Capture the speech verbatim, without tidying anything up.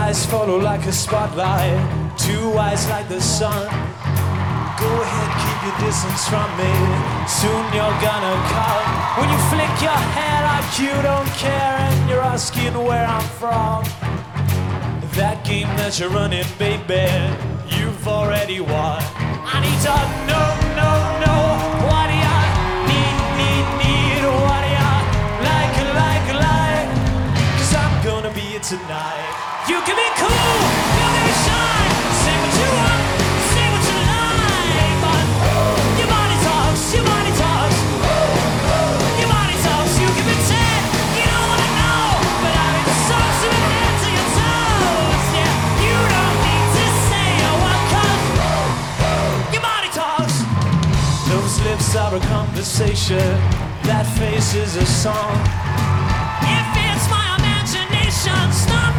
eyes follow like a spotlight, two eyes like the sun. Go ahead, keep your distance from me, soon you're gonna come. When you flick your hair like you don't care and you're asking where I'm from, that game that you're running, baby, you've already won. I need to know, know, know, what do you need, need, need, what do you like, like, like, cause I'm gonna be it tonight. You can be cool, you can be shy, say what you want, say what you like, but your body talks, your body talks, your body talks, you can pretend you don't wanna know, but I mean the songs to your head to your toes, yeah, you don't need to say a word, cause your body talks. Those lips are a conversation, that face is a song. If it's my imagination, stop